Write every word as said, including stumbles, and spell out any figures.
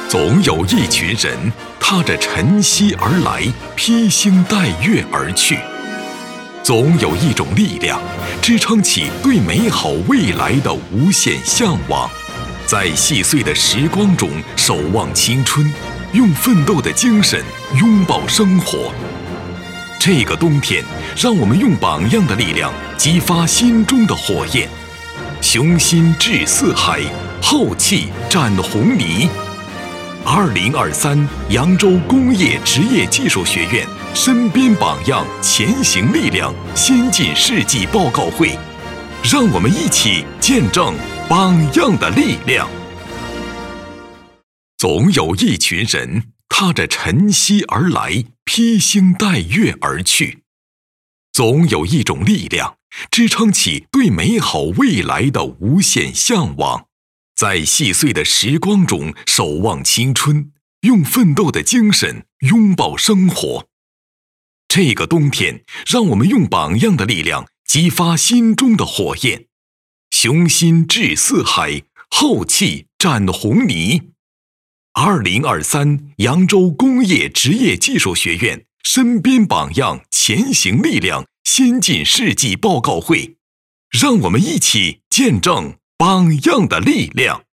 总有一群人踏着晨曦而来，披星戴月而去。总有一种力量支撑起对美好未来的无限向往，在细碎的时光中守望青春，用奋斗的精神拥抱生活。这个冬天，让我们用榜样的力量激发心中的火焰，雄心志四海，浩气展红泥。二零二三扬州工业职业技术学院身边榜样前行力量先进事迹报告会，让我们一起见证榜样的力量。总有一群人踏着晨曦而来，披星戴月而去。总有一种力量支撑起对美好未来的无限向往，在细碎的时光中守望青春，用奋斗的精神拥抱生活。这个冬天，让我们用榜样的力量激发心中的火焰，雄心志四海，浩气展红泥。二零二三扬州工业职业技术学院身边榜样前行力量先进事迹报告会，让我们一起见证榜样的力量。